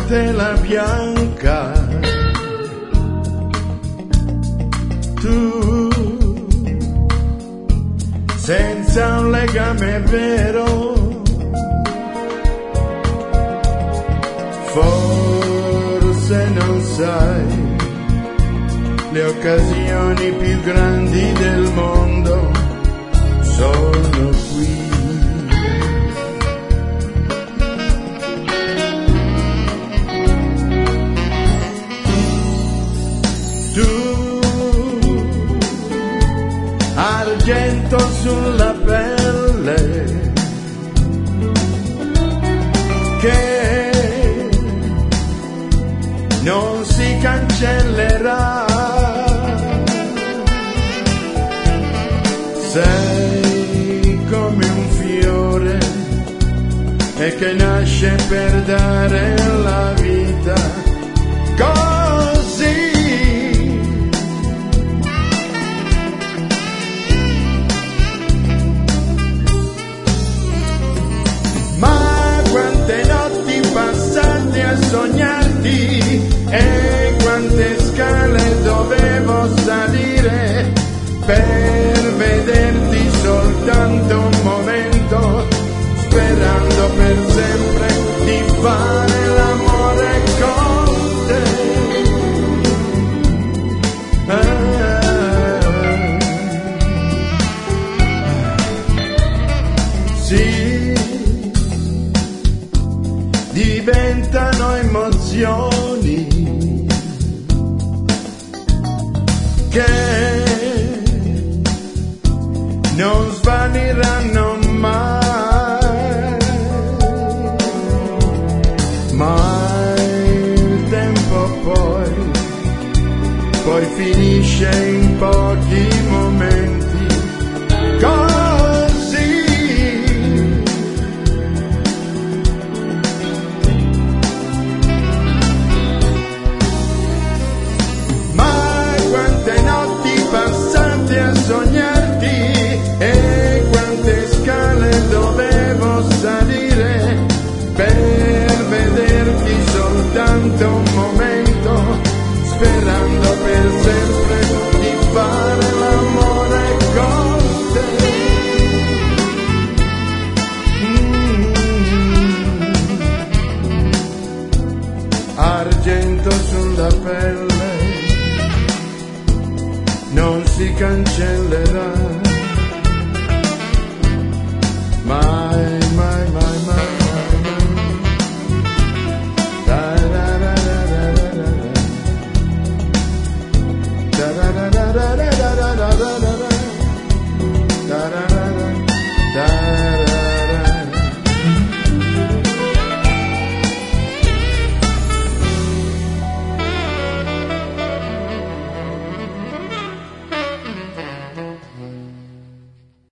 tela bianca, tu senza un legame vero, forse non sai le occasioni più grandi del mondo sono qui. Tu, argento sulla pelle, che non si cancellerà. Sei come un fiore e che nasce per dare la vita così. Ma quante notti passate a sognarti e quante scale dovevo salire per vederti soltanto un momento, sperando per sempre di fare l'amore con te. Sì, diventano emozioni che non svaniranno mai, ma il tempo poi finisce in pochi momenti, così. Ma quante notti passate a sognarti e quante scale dovevo salire per vederti soltanto un momento, sperando per sempre di fare l'amore con te. Argento sulla pelle, non si cancellerà. Ma